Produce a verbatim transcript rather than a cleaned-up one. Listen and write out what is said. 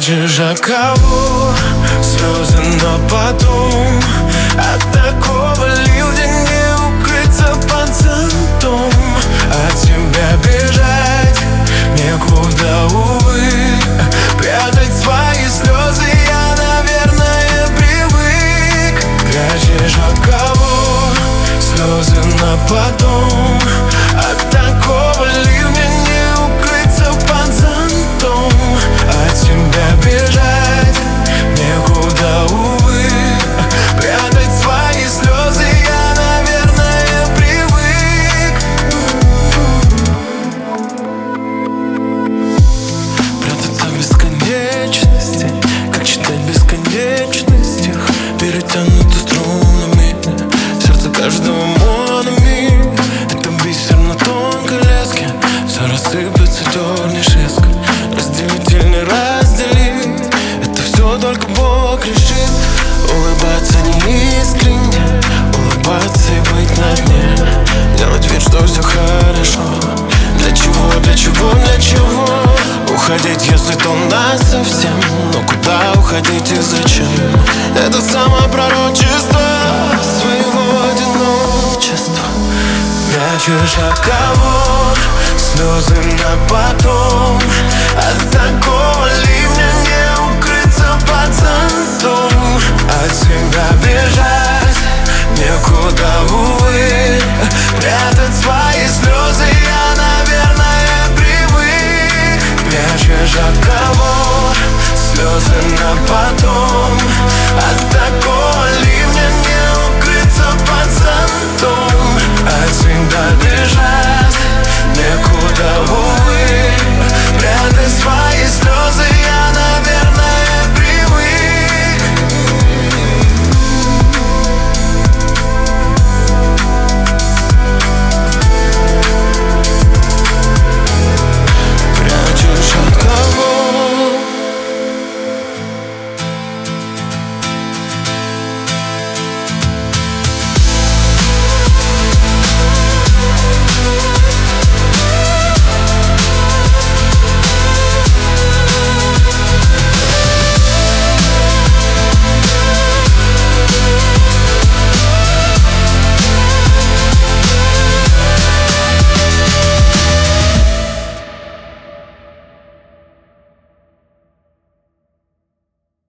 Прячешь от кого слезы на потом? От такого ливня не укрыться под зонтом. От тебя бежать некуда, увы. Прятать свои слезы я, наверное, привык. Прячешь от кого слезы на потом? От такого ливня не укрыться под зонтом. От тебя бежать некуда, увы. Прятать свои слезы я, наверное, привык. Прятаться в бесконечности, как читать бесконечностях, перетянуты струнами сердце каждого монами. Это бисер на тонкой леске, все рассыплется, дернешь резко. Разделитель не разделит, это все только Бог решит. Улыбаться не искренне, улыбаться и быть на дне. Делать вид, что все хорошо. Для чего, для чего, для чего уходить, если то насовсем? Но куда уходить и зачем? Это самопророчество своего одиночества. Прячешь от кого слезы на потом?